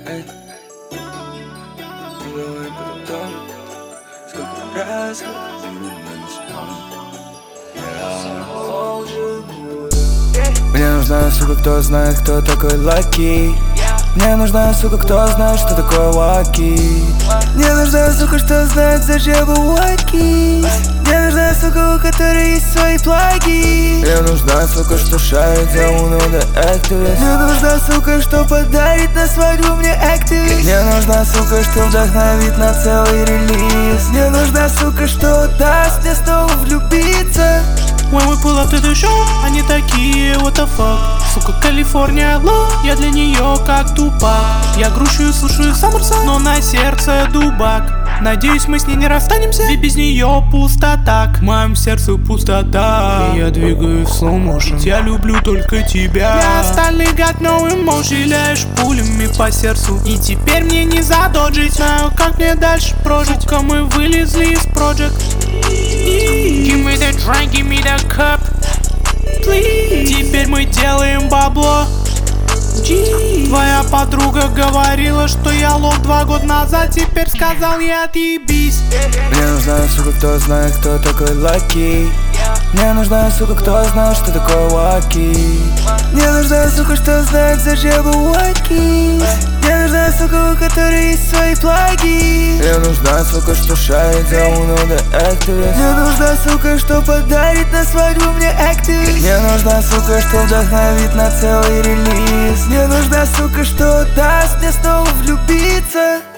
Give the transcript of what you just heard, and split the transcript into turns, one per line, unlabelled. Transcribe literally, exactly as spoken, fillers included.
Эй, ну давай потом. Сколько раз мне нужна, сука, кто знает, кто такой Лаки. Мне нужна, сука, кто знает, что такое Лаки. Мне нужна, сука, что знает, зачем Лаки. Мне нужна, сука, у которой есть свои плаги. Мне нужна, сука, что шарит за Uno да Activist. Мне нужна, сука, что подарит на свадьбу мне Activist. Мне нужна, сука, что вдохновит на целый релиз. Мне нужна, сука, что даст мне снова влюбиться.
When we pull up to the show, они такие, what the fuck. Сука, Калифорния, ло, я для нее как Тупак. Я грущу и слушаю Саммерсон, но на сердце дубак. Надеюсь, мы с ней не расстанемся, ведь без нее пустота. К моему сердцу пустота, и я двигаю в slow motion. Я люблю только тебя. Для остальных got no emotion. Стреляешь пулями по сердцу, и теперь мне не задоджить. Знаю, как мне дальше прожить. Сука, мы вылезли из project. Give me the drink, give me the cup, please. Теперь мы делаем бабло. G. Твоя подруга говорила, что я лох два года назад. Теперь сказал я отъебись.
Мне нужна, сука, кто знает, кто такой Лаки. Мне нужна, сука, кто знает, что такое Лаки. Мне нужна, сука, что знает, зачем Лаки. Мне нужна, сука, у которой есть свои плаги. Мне нужна, сука, что шарит за Uno да Activist. Мне нужна, сука, что подарит на свадьбу мне Activist. Мне нужна, сука, что вдохновит на целый релиз. Мне нужна, сука, что даст мне снова влюбиться.